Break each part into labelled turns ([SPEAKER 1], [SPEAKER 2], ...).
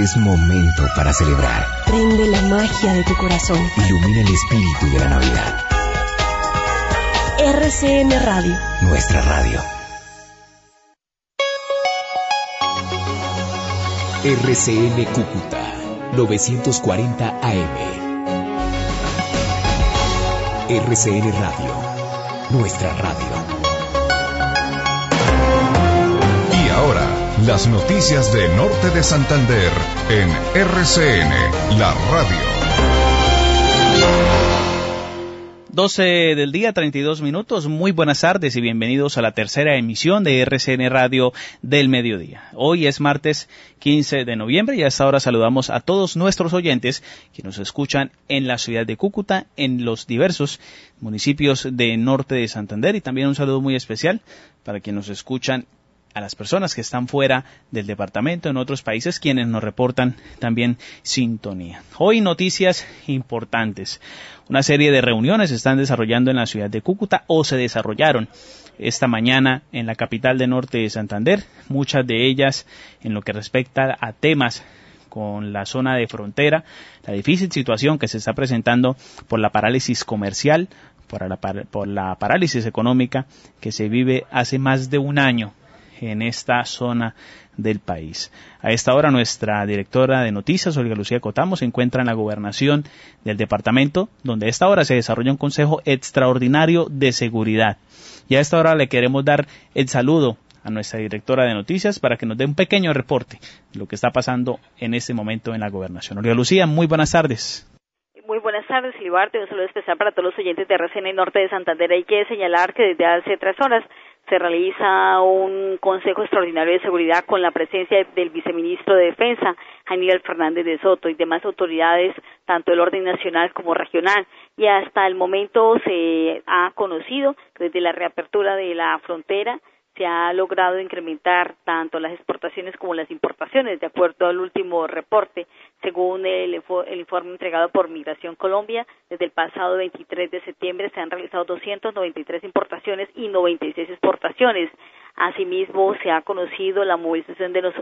[SPEAKER 1] Es momento para celebrar.
[SPEAKER 2] Prende la magia de tu corazón.
[SPEAKER 1] Ilumina el espíritu de la Navidad.
[SPEAKER 2] RCN Radio.
[SPEAKER 1] Nuestra radio. RCN Cúcuta 940 AM. RCN Radio. Nuestra radio.
[SPEAKER 3] Y ahora, las noticias de Norte de Santander en RCN, la radio.
[SPEAKER 4] 12 del día, 32 minutos. Muy buenas tardes y bienvenidos a la tercera emisión de RCN Radio del Mediodía. Hoy es martes 15 de noviembre y a esta hora saludamos a todos nuestros oyentes que nos escuchan en la ciudad de Cúcuta, en los diversos municipios de Norte de Santander, y también un saludo muy especial para quienes nos escuchan a las personas que están fuera del departamento, en otros países, quienes nos reportan también sintonía. Hoy noticias importantes. Una serie de reuniones se están desarrollando en la ciudad de Cúcuta o se desarrollaron esta mañana en la capital de Norte de Santander, muchas de ellas en lo que respecta a temas con la zona de frontera, la difícil situación que se está presentando por la parálisis comercial, por la parálisis económica que se vive hace más de un año en esta zona del país. A esta hora nuestra directora de noticias, Olga Lucía Cotamo, se encuentra en la gobernación del departamento, donde a esta hora se desarrolla un consejo extraordinario de seguridad. Y a esta hora le queremos dar el saludo a nuestra directora de noticias para que nos dé un pequeño reporte de lo que está pasando en este momento en la gobernación. Olga Lucía, muy buenas tardes.
[SPEAKER 5] Muy buenas tardes, Silibarte. Un saludo especial para todos los oyentes de RCN Norte de Santander. Hay que señalar que desde hace 3 horas se realiza un Consejo Extraordinario de Seguridad con la presencia del Viceministro de Defensa, Aníbal Fernández de Soto, y demás autoridades, tanto del orden nacional como regional. Y hasta el momento se ha conocido que desde la reapertura de la frontera se ha logrado incrementar tanto las exportaciones como las importaciones, de acuerdo al último reporte. Según el informe entregado por Migración Colombia, desde el pasado 23 de septiembre se han realizado 293 importaciones y 96 exportaciones. Asimismo, se ha conocido la movilización de los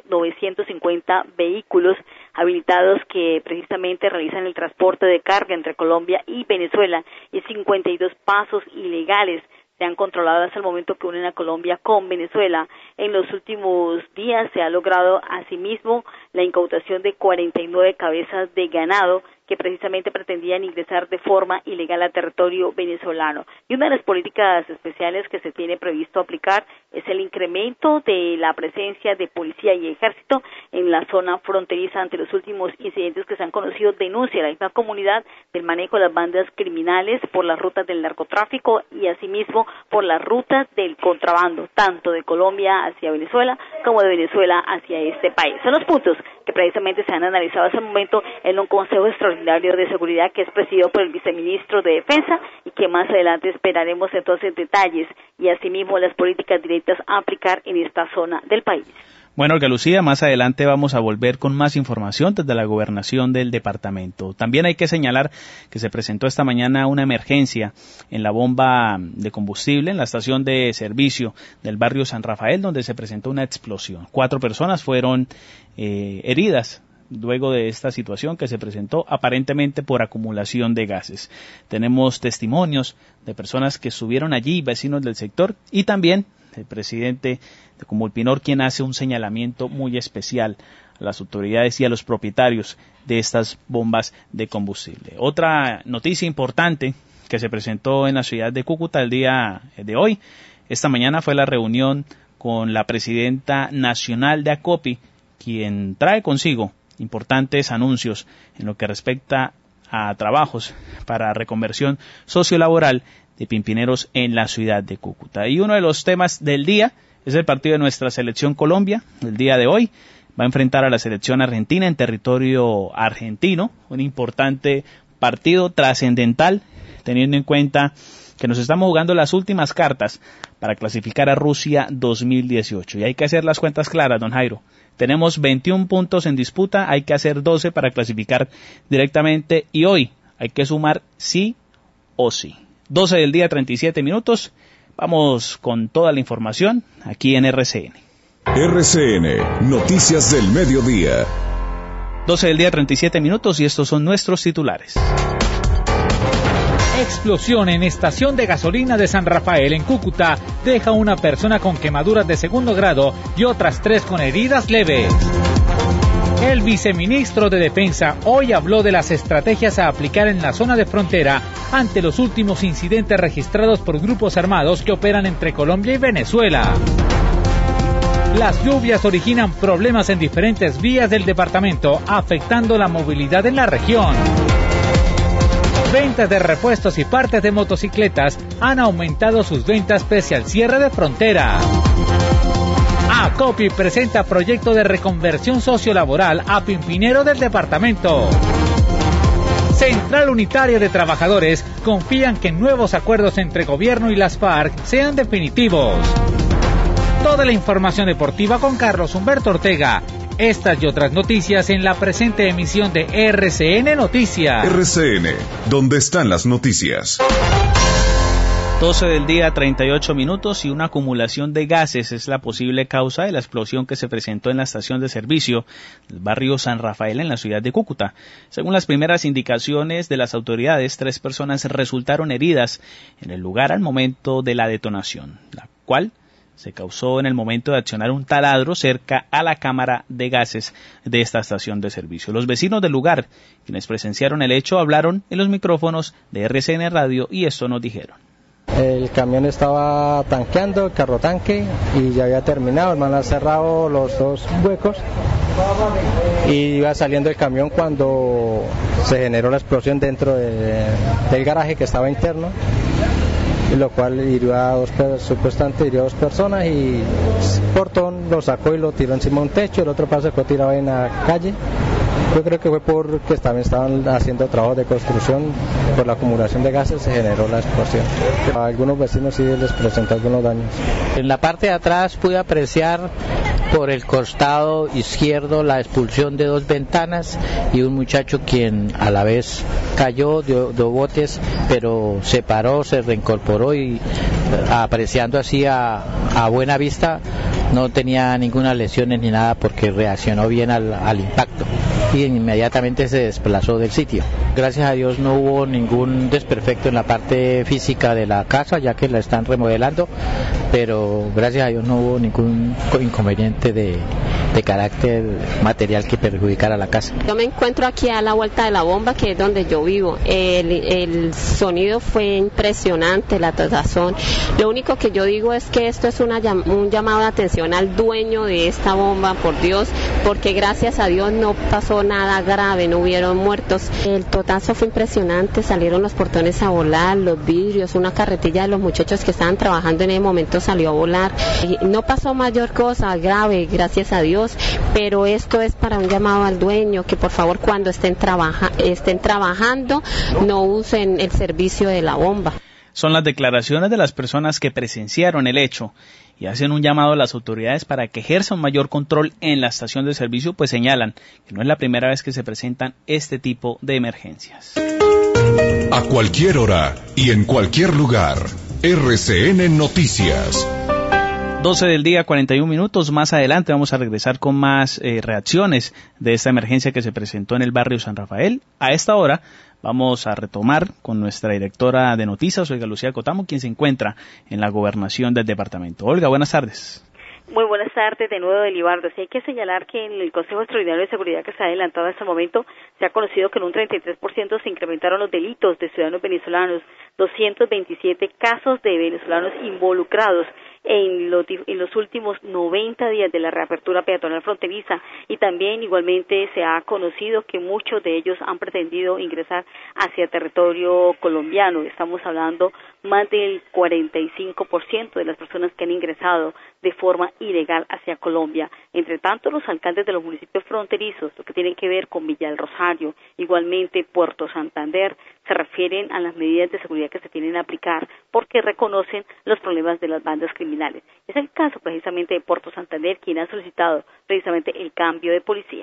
[SPEAKER 5] 950 vehículos habilitados que precisamente realizan el transporte de carga entre Colombia y Venezuela, y 52 pasos ilegales se han controlado hasta el momento que unen a Colombia con Venezuela. En los últimos días se ha logrado asimismo la incautación de 49 cabezas de ganado que precisamente pretendían ingresar de forma ilegal al territorio venezolano. Y una de las políticas especiales que se tiene previsto aplicar es el incremento de la presencia de policía y ejército en la zona fronteriza ante los últimos incidentes que se han conocido. Denuncia la misma comunidad del manejo de las bandas criminales por las rutas del narcotráfico y asimismo por las rutas del contrabando, tanto de Colombia hacia Venezuela como de Venezuela hacia este país. Son los puntos que precisamente se han analizado hasta el momento en un Consejo Extraordinario de Seguridad que es presidido por el Viceministro de Defensa y que más adelante esperaremos entonces detalles y asimismo las políticas directas a aplicar en esta zona del país.
[SPEAKER 4] Bueno, Olga Lucía, más adelante vamos a volver con más información desde la gobernación del departamento. También hay que señalar que se presentó esta mañana una emergencia en la bomba de combustible en la estación de servicio del barrio San Rafael, donde se presentó una explosión. 4 personas fueron heridas luego de esta situación que se presentó aparentemente por acumulación de gases. Tenemos testimonios de personas que estuvieron allí, vecinos del sector, y también el presidente de Comulpinor, quien hace un señalamiento muy especial a las autoridades y a los propietarios de estas bombas de combustible. Otra noticia importante que se presentó en la ciudad de Cúcuta el día de hoy, esta mañana, fue la reunión con la presidenta nacional de ACOPI, quien trae consigo importantes anuncios en lo que respecta a trabajos para reconversión sociolaboral de pimpineros en la ciudad de Cúcuta. Y uno de los temas del día es el partido de nuestra selección Colombia. El día de hoy va a enfrentar a la selección argentina en territorio argentino, un importante partido trascendental, teniendo en cuenta que nos estamos jugando las últimas cartas para clasificar a Rusia 2018. Y hay que hacer las cuentas claras, don Jairo. Tenemos 21 puntos en disputa, hay que hacer 12 para clasificar directamente y hoy hay que sumar sí o sí. 12 del día, 37 minutos. Vamos con toda la información aquí en RCN.
[SPEAKER 3] RCN, Noticias del Mediodía.
[SPEAKER 4] 12 del día, 37 minutos, y estos son nuestros titulares.
[SPEAKER 6] Explosión en estación de gasolina de San Rafael en Cúcuta deja una persona con quemaduras de segundo grado y otras 3 con heridas leves. El viceministro de Defensa hoy habló de las estrategias a aplicar en la zona de frontera ante los últimos incidentes registrados por grupos armados que operan entre Colombia y Venezuela. Las lluvias originan problemas en diferentes vías del departamento, afectando la movilidad en la región. Ventas de repuestos y partes de motocicletas han aumentado sus ventas pese al cierre de frontera. ACOPI presenta proyecto de reconversión sociolaboral a Pimpinero del departamento. Central Unitaria de Trabajadores confían que nuevos acuerdos entre gobierno y las FARC sean definitivos. Toda la información deportiva con Carlos Humberto Ortega. Estas y otras noticias en la presente emisión de RCN Noticias.
[SPEAKER 3] RCN, ¿dónde están las noticias?
[SPEAKER 4] 12 del día, 38 minutos, y una acumulación de gases es la posible causa de la explosión que se presentó en la estación de servicio del barrio San Rafael en la ciudad de Cúcuta. Según las primeras indicaciones de las autoridades, 3 personas resultaron heridas en el lugar al momento de la detonación, la cual se causó en el momento de accionar un taladro cerca a la cámara de gases de esta estación de servicio. Los vecinos del lugar, quienes presenciaron el hecho, hablaron en los micrófonos de RCN Radio y esto nos dijeron.
[SPEAKER 7] El camión estaba tanqueando, el carro tanque, y ya había terminado, el man ha cerrado los 2 huecos y iba saliendo el camión cuando se generó la explosión dentro del garaje que estaba interno, lo cual hirió supuestamente hirió a 2 personas, y portón lo sacó y lo tiró encima de un techo, el otro paso quedó tirado en la calle. Yo creo que fue porque también estaban haciendo trabajos de construcción, por la acumulación de gases se generó la explosión. A algunos vecinos sí les presentó algunos daños.
[SPEAKER 8] En la parte de atrás pude apreciar por el costado izquierdo la expulsión de 2 ventanas y un muchacho quien a la vez cayó, dio botes, pero se paró, se reincorporó y apreciando así a buena vista no tenía ninguna lesión ni nada porque reaccionó bien al impacto y inmediatamente se desplazó del sitio. Gracias a Dios no hubo ningún desperfecto en la parte física de la casa, ya que la están remodelando, pero gracias a Dios no hubo ningún inconveniente de carácter material que perjudicara la casa.
[SPEAKER 9] Yo me encuentro aquí a la vuelta de la bomba, que es donde yo vivo. El sonido fue impresionante, la tazón. Lo único que yo digo es que esto es un llamado de atención al dueño de esta bomba, por Dios, porque gracias a Dios no pasó nada grave, no hubieron muertos. El totazo fue impresionante, salieron los portones a volar, los vidrios, una carretilla de los muchachos que estaban trabajando en ese momento salió a volar. No pasó mayor cosa grave, gracias a Dios, pero esto es para un llamado al dueño, que por favor cuando estén trabajando no usen el servicio de la bomba.
[SPEAKER 4] Son las declaraciones de las personas que presenciaron el hecho y hacen un llamado a las autoridades para que ejerzan un mayor control en la estación de servicio, pues señalan que no es la primera vez que se presentan este tipo de emergencias.
[SPEAKER 3] A cualquier hora y en cualquier lugar, RCN Noticias.
[SPEAKER 4] 12 del día, 41 minutos. Más adelante vamos a regresar con más reacciones de esta emergencia que se presentó en el barrio San Rafael. A esta hora vamos a retomar con nuestra directora de noticias, Olga Lucía Cotamo, quien se encuentra en la gobernación del departamento. Olga, buenas tardes.
[SPEAKER 5] Muy buenas tardes de nuevo, Elibardo. Sí, hay que señalar que en el Consejo Extraordinario de Seguridad que se ha adelantado hasta el momento se ha conocido que en un 33% se incrementaron los delitos de ciudadanos venezolanos, 227 casos de venezolanos involucrados en los últimos 90 días de la reapertura peatonal fronteriza, y también igualmente se ha conocido que muchos de ellos han pretendido ingresar hacia territorio colombiano. Estamos hablando más del 45% de las personas que han ingresado de forma ilegal hacia Colombia. Entre tanto, los alcaldes de los municipios fronterizos, lo que tiene que ver con Villa del Rosario, igualmente Puerto Santander, se refieren a las medidas de seguridad que se tienen que aplicar porque reconocen los problemas de las bandas criminales. Es el caso precisamente de Puerto Santander, quien ha solicitado precisamente el cambio de policía.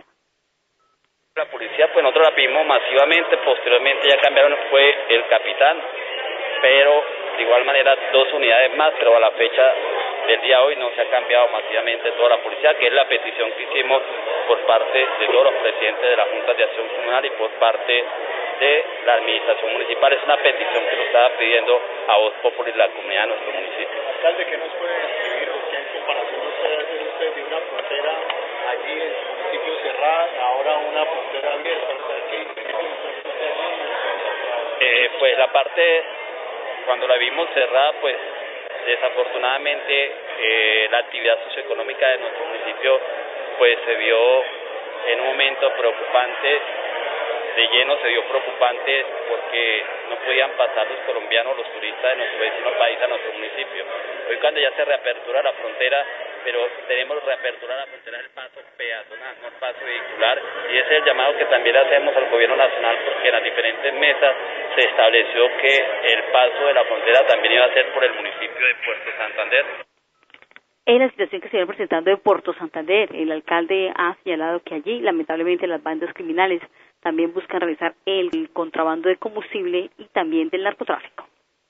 [SPEAKER 10] La policía, pues nosotros la pedimos masivamente, posteriormente ya cambiaron, fue el capitán, pero de igual manera 2 unidades más, pero a la fecha del día de hoy no se ha cambiado masivamente toda la policía, que es la petición que hicimos por parte de todos los presidentes de la Junta de Acción Comunal y por parte de la administración municipal. Es una petición que nos estaba pidiendo a Voz Populi la comunidad de nuestro municipio.
[SPEAKER 11] Alcalde, ¿qué nos puede describir o qué en comparación puede hacer usted de una frontera allí en el municipio cerrada, ahora una frontera abierta?
[SPEAKER 10] Pues la parte, cuando la vimos cerrada, pues desafortunadamente la actividad socioeconómica de nuestro municipio pues se vio en un momento preocupante, de lleno se vio preocupante porque no podían pasar los colombianos, los turistas de nuestro vecino país a nuestro municipio. Hoy cuando ya se reapertura la frontera, pero tenemos reapertura la frontera del paso peatonal, no el paso vehicular, y ese es el llamado que también hacemos al gobierno nacional, porque en las diferentes mesas se estableció que el paso de la frontera también iba a ser por el municipio de Puerto Santander.
[SPEAKER 5] En la situación que se viene presentando en Puerto Santander, el alcalde ha señalado que allí, lamentablemente, las bandas criminales también buscan realizar el contrabando de combustible y también del narcotráfico.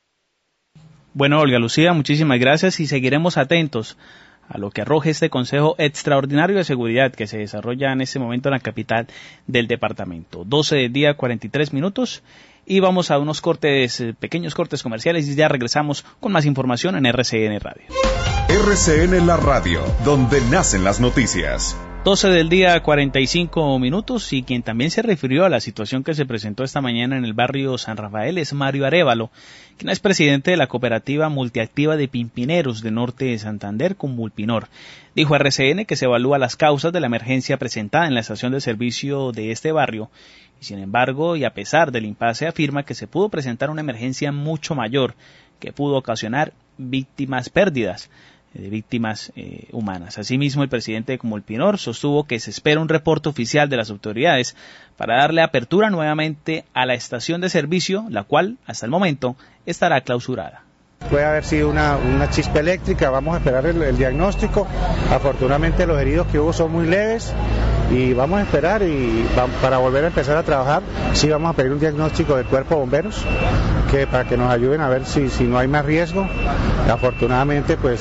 [SPEAKER 4] Bueno, Olga Lucía, muchísimas gracias y seguiremos atentos a lo que arroje este Consejo Extraordinario de Seguridad que se desarrolla en este momento en la capital del departamento. 12 del día, 43 minutos. Y vamos a unos pequeños cortes comerciales y ya regresamos con más información en RCN Radio.
[SPEAKER 3] RCN La Radio, donde nacen las noticias.
[SPEAKER 4] 12 del día, 45 minutos, y quien también se refirió a la situación que se presentó esta mañana en el barrio San Rafael es Mario Arévalo, quien es presidente de la cooperativa multiactiva de Pimpineros de Norte de Santander, Conmulpinor. Dijo a RCN que se evalúa las causas de la emergencia presentada en la estación de servicio de este barrio, y sin embargo, y a pesar del impasse, afirma que se pudo presentar una emergencia mucho mayor, que pudo ocasionar pérdidas de víctimas humanas. Asimismo, el presidente de Conmulpinor sostuvo que se espera un reporte oficial de las autoridades para darle apertura nuevamente a la estación de servicio, la cual, hasta el momento, estará clausurada.
[SPEAKER 12] Puede haber sido una chispa eléctrica, vamos a esperar el diagnóstico. Afortunadamente los heridos que hubo son muy leves y vamos a esperar para volver a empezar a trabajar. Sí, vamos a pedir un diagnóstico del cuerpo de bomberos para que nos ayuden a ver si no hay más riesgo. Afortunadamente pues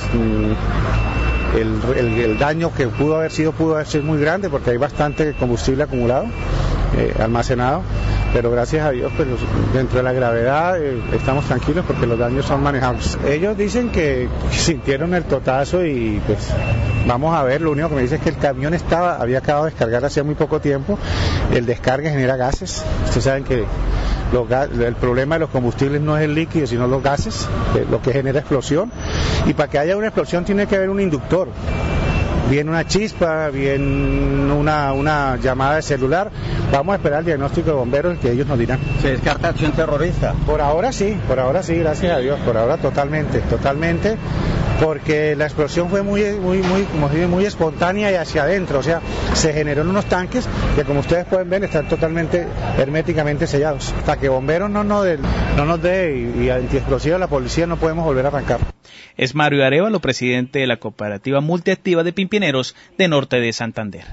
[SPEAKER 12] el daño que pudo haber sido muy grande porque hay bastante combustible acumulado, almacenado, pero gracias a Dios pues dentro de la gravedad estamos tranquilos porque los daños son manejables. Ellos dicen que sintieron el totazo y pues vamos a ver. Lo único que me dice es que el camión había acabado de descargar hacía muy poco tiempo. El descargue genera gases. Ustedes saben que el problema de los combustibles no es el líquido sino los gases, lo que genera explosión, y para que haya una explosión tiene que haber un inductor, bien una chispa, bien una llamada de celular. Vamos a esperar el diagnóstico de bomberos que ellos nos dirán.
[SPEAKER 13] ¿Se descarta acción terrorista?
[SPEAKER 12] Por ahora sí, gracias a Dios, por ahora totalmente, porque la explosión fue muy espontánea y hacia adentro, o sea, se generó en unos tanques que, como ustedes pueden ver, están totalmente herméticamente sellados. Hasta que bomberos no nos dé y antiexplosivos la policía no podemos volver a arrancar.
[SPEAKER 4] Es Mario Arévalo, presidente de la cooperativa multiactiva de Pimpineros de Norte de Santander.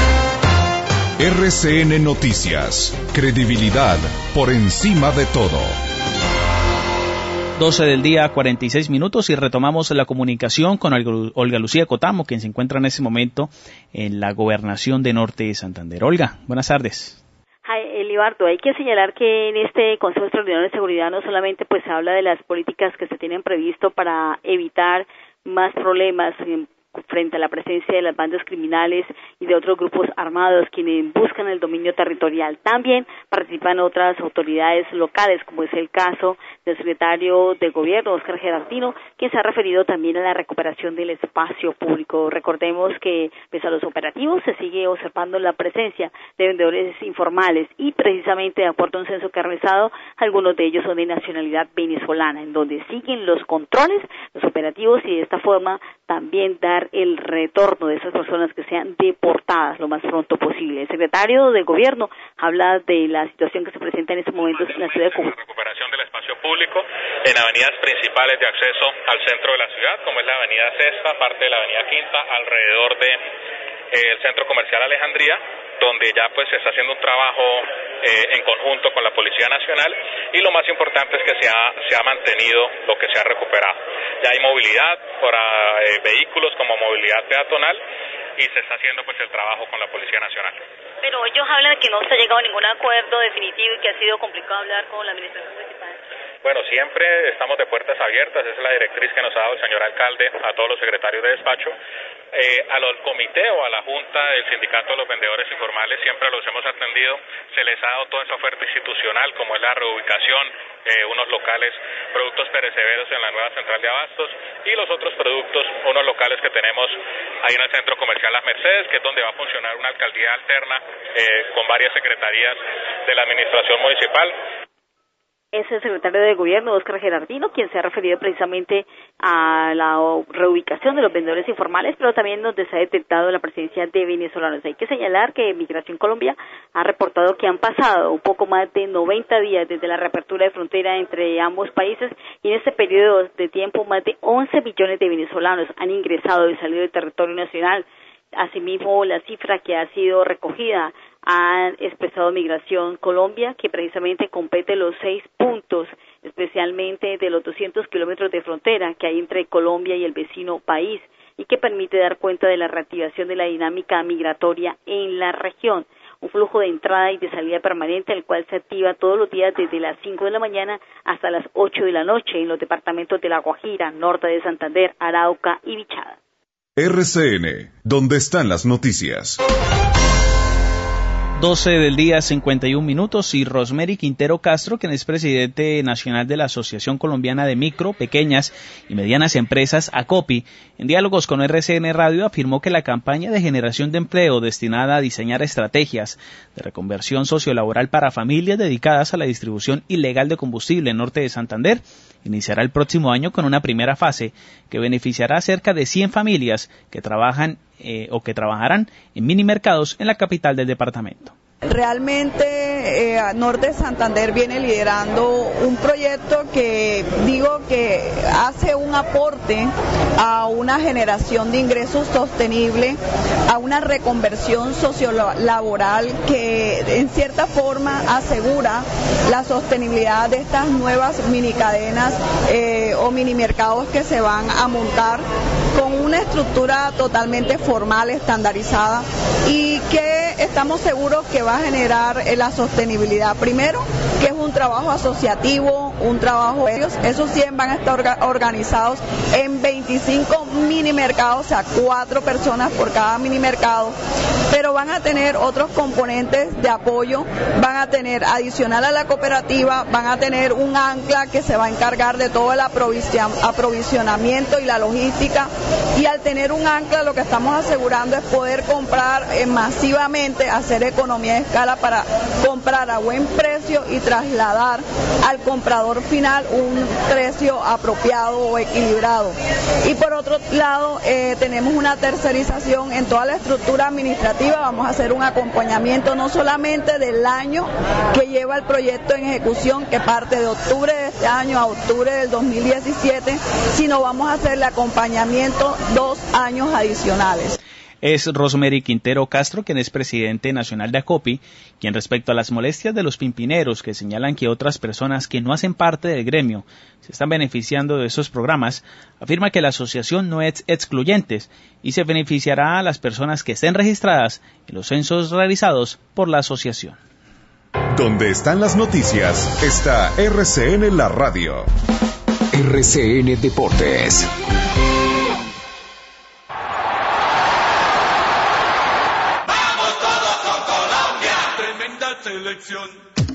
[SPEAKER 3] RCN Noticias, credibilidad por encima de todo.
[SPEAKER 4] 12 del día, 46 minutos, y retomamos la comunicación con Olga Lucía Cotamo, quien se encuentra en este momento en la gobernación de Norte de Santander. Olga, buenas tardes.
[SPEAKER 5] Elibardo, hay que señalar que en este Consejo Extraordinario de Seguridad no solamente pues se habla de las políticas que se tienen previsto para evitar más problemas frente a la presencia de las bandas criminales y de otros grupos armados quienes buscan el dominio territorial. También participan otras autoridades locales, como es el caso del secretario de Gobierno, Óscar Gerardino, quien se ha referido también a la recuperación del espacio público. Recordemos que, pese a los operativos, se sigue observando la presencia de vendedores informales y, precisamente, de acuerdo a un censo que ha realizado, algunos de ellos son de nacionalidad venezolana, en donde siguen los controles, los operativos, y de esta forma también dar el retorno de esas personas que sean deportadas lo más pronto posible. El secretario de Gobierno habla de la situación que se presenta en estos momentos en la ciudad de Cuba.
[SPEAKER 14] Recuperación del espacio público en avenidas principales de acceso al centro de la ciudad, como es la avenida Sexta, parte de la avenida Quinta, alrededor del centro comercial Alejandría, donde ya pues se está haciendo un trabajo en conjunto con la Policía Nacional, y lo más importante es que se ha mantenido lo que se ha recuperado. ya hay movilidad para vehículos como movilidad peatonal y se está haciendo pues el trabajo con la Policía Nacional.
[SPEAKER 5] Pero ellos hablan de que no se ha llegado a ningún acuerdo definitivo y que ha sido complicado hablar con la administración municipal.
[SPEAKER 14] Bueno, siempre estamos de puertas abiertas, esa es la directriz que nos ha dado el señor alcalde a todos los secretarios de despacho. Al comité o a la junta del sindicato de los vendedores informales siempre los hemos atendido, se les ha dado toda esa oferta institucional como es la reubicación, unos locales, productos perecederos en la nueva central de abastos y los otros productos, unos locales que tenemos ahí en el centro comercial Las Mercedes, que es donde va a funcionar una alcaldía alterna con varias secretarías de la administración municipal.
[SPEAKER 5] Es el secretario de Gobierno, Óscar Gerardino, quien se ha referido precisamente a la reubicación de los vendedores informales, pero también donde se ha detectado la presencia de venezolanos. Hay que señalar que Migración Colombia ha reportado que han pasado un poco más de 90 días desde la reapertura de frontera entre ambos países y en este periodo de tiempo más de 11 millones de venezolanos han ingresado y salido del territorio nacional. Asimismo, la cifra que ha sido recogida ha expresado Migración Colombia, que precisamente compete los 6 puntos, especialmente de los 200 kilómetros de frontera que hay entre Colombia y el vecino país, y que permite dar cuenta de la reactivación de la dinámica migratoria en la región. Un flujo de entrada y de salida permanente, el cual se activa todos los días desde las 5 de la mañana hasta las 8 de la noche en los departamentos de La Guajira, Norte de Santander, Arauca y Bichada.
[SPEAKER 3] RCN, ¿dónde están las noticias?
[SPEAKER 4] 12 del día, 51 minutos, y Rosemary Quintero Castro, quien es presidente nacional de la Asociación Colombiana de Micro, Pequeñas y Medianas Empresas, ACOPI, en diálogos con RCN Radio, afirmó que la campaña de generación de empleo destinada a diseñar estrategias de reconversión sociolaboral para familias dedicadas a la distribución ilegal de combustible en Norte de Santander iniciará el próximo año con una primera fase que beneficiará a cerca de 100 familias que trabajan o que trabajarán en mini mercados en la capital del departamento.
[SPEAKER 15] Realmente Norte de Santander viene liderando un proyecto que digo que hace un aporte a una generación de ingresos sostenible, a una reconversión sociolaboral que en cierta forma asegura la sostenibilidad de estas nuevas mini cadenas o mini mercados que se van a montar con una estructura totalmente formal, estandarizada, y que estamos seguros que va a generar la sostenibilidad. Primero, que es un trabajo asociativo, un trabajo de ellos. Esos 100 van a estar organizados en 25 mini mercados, o sea, 4 personas por cada mini mercado, pero van a tener otros componentes de apoyo, van a tener, adicional a la cooperativa, van a tener un ancla que se va a encargar de todo el aprovisionamiento y la logística, y al tener un ancla lo que estamos asegurando es poder comprar masivamente, hacer economía de escala para comprar a buen precio y trasladar al comprador final un precio apropiado o equilibrado. Y por otro lado, tenemos una tercerización en toda la estructura administrativa. Vamos a hacer un acompañamiento no solamente del año que lleva el proyecto en ejecución, que parte de octubre de este año a octubre del 2017, sino vamos a hacer el acompañamiento 2 años adicionales.
[SPEAKER 4] Es Rosemary Quintero Castro, quien es presidente nacional de ACOPI, quien respecto a las molestias de los pimpineros que señalan que otras personas que no hacen parte del gremio se están beneficiando de esos programas, afirma que la asociación no es excluyente y se beneficiará a las personas que estén registradas en los censos realizados por la asociación.
[SPEAKER 3] Donde están las noticias, está RCN La Radio.
[SPEAKER 1] RCN Deportes.
[SPEAKER 16] Selección.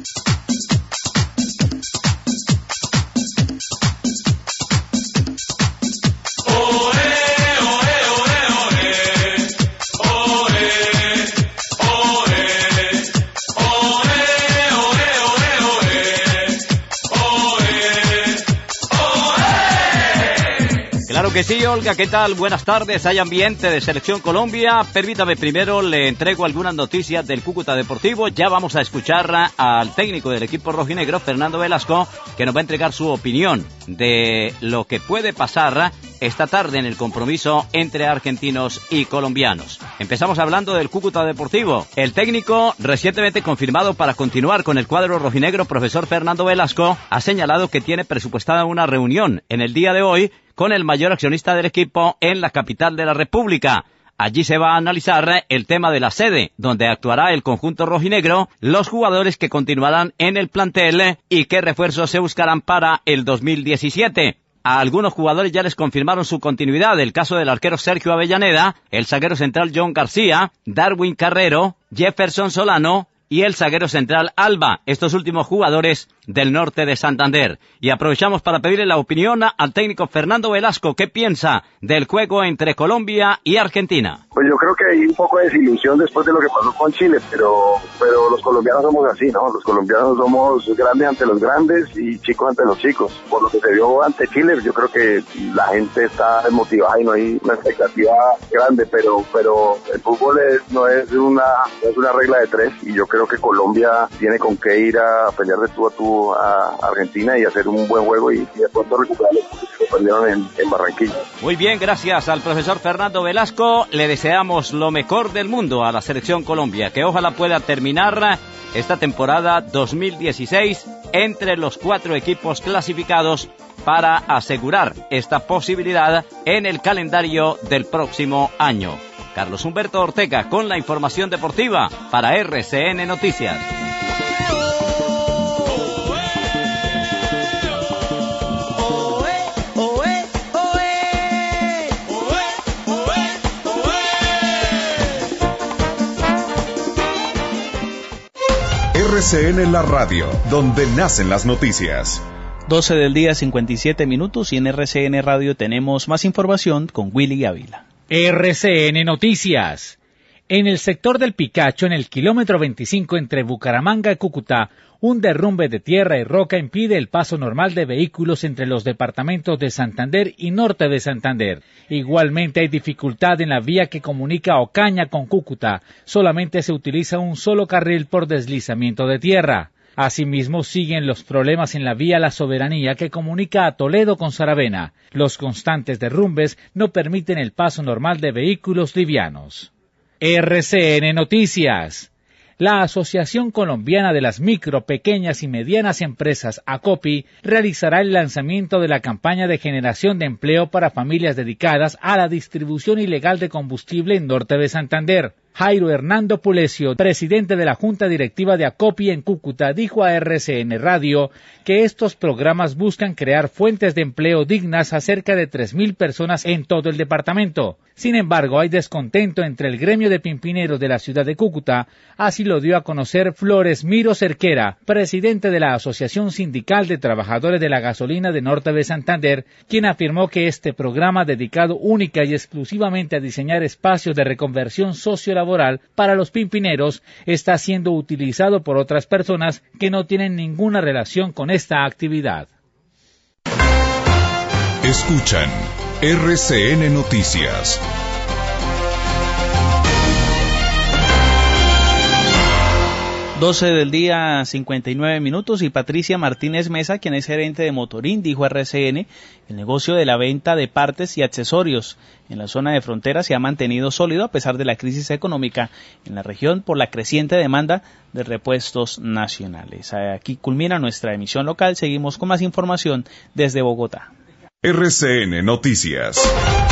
[SPEAKER 17] Claro que sí, Olga, ¿qué tal? Buenas tardes, hay ambiente de Selección Colombia. Permítame primero, le entrego algunas noticias del Cúcuta Deportivo. Ya vamos a escuchar al técnico del equipo rojinegro, Fernando Velasco, que nos va a entregar su opinión de lo que puede pasar esta tarde en el compromiso entre argentinos y colombianos. Empezamos hablando del Cúcuta Deportivo. El técnico recientemente confirmado para continuar con el cuadro rojinegro, profesor Fernando Velasco, ha señalado que tiene presupuestada una reunión en el día de hoy con el mayor accionista del equipo en la capital de la República. Allí se va a analizar el tema de la sede, donde actuará el conjunto rojinegro, los jugadores que continuarán en el plantel y qué refuerzos se buscarán para el 2017. A algunos jugadores ya les confirmaron su continuidad, el caso del arquero Sergio Avellaneda, el zaguero central John García, Darwin Carrero, Jefferson Solano y el zaguero central Alba, estos últimos jugadores del norte de Santander. Y aprovechamos para pedirle la opinión al técnico Fernando Velasco, ¿qué piensa del juego entre Colombia y Argentina?
[SPEAKER 16] Pues yo creo que hay un poco de desilusión después de lo que pasó con Chile, pero los colombianos somos así, ¿no? Los colombianos somos grandes ante los grandes y chicos ante los chicos. Por lo que se vio ante Chile, yo creo que la gente está desmotivada y no hay una expectativa grande, pero el fútbol no es una regla de tres, y yo creo que Colombia tiene con qué ir a pelear de tú a tú a Argentina y hacer un buen juego y de pronto recuperar los puntos que perdieron en Barranquilla.
[SPEAKER 17] Muy bien, gracias al profesor Fernando Velasco. Le deseamos lo mejor del mundo a la selección Colombia, que ojalá pueda terminar esta temporada 2016 entre los 4 equipos clasificados para asegurar esta posibilidad en el calendario del próximo año. Carlos Humberto Ortega con la información deportiva para RCN Noticias.
[SPEAKER 3] RCN La Radio, donde nacen las noticias.
[SPEAKER 4] 12 del día, 57 minutos, y en RCN Radio tenemos más información con Willy Ávila.
[SPEAKER 6] RCN Noticias. En el sector del Picacho, en el kilómetro 25 entre Bucaramanga y Cúcuta, un derrumbe de tierra y roca impide el paso normal de vehículos entre los departamentos de Santander y norte de Santander. Igualmente hay dificultad en la vía que comunica Ocaña con Cúcuta. Solamente se utiliza un solo carril por deslizamiento de tierra. Asimismo, siguen los problemas en la vía La Soberanía que comunica a Toledo con Saravena. Los constantes derrumbes no permiten el paso normal de vehículos livianos. RCN Noticias. La Asociación Colombiana de las Micro, Pequeñas y Medianas Empresas, ACOPI, realizará el lanzamiento de la campaña de generación de empleo para familias dedicadas a la distribución ilegal de combustible en norte de Santander. Jairo Hernando Pulecio, presidente de la Junta Directiva de ACOPI en Cúcuta, dijo a RCN Radio que estos programas buscan crear fuentes de empleo dignas a cerca de 3.000 personas en todo el departamento. Sin embargo, hay descontento entre el gremio de pimpineros de la ciudad de Cúcuta, así lo dio a conocer Flores Miro Cerquera, presidente de la Asociación Sindical de Trabajadores de la Gasolina de Norte de Santander, quien afirmó que este programa dedicado única y exclusivamente a diseñar espacios de reconversión sociolaboral para los pimpineros está siendo utilizado por otras personas que no tienen ninguna relación con esta actividad.
[SPEAKER 3] Escuchan RCN Noticias.
[SPEAKER 4] Doce del día, 59 minutos, y Patricia Martínez Mesa, quien es gerente de Motorín, dijo a RCN: el negocio de la venta de partes y accesorios en la zona de frontera se ha mantenido sólido a pesar de la crisis económica en la región por la creciente demanda de repuestos nacionales. Aquí culmina nuestra emisión local. Seguimos con más información desde Bogotá.
[SPEAKER 3] RCN Noticias.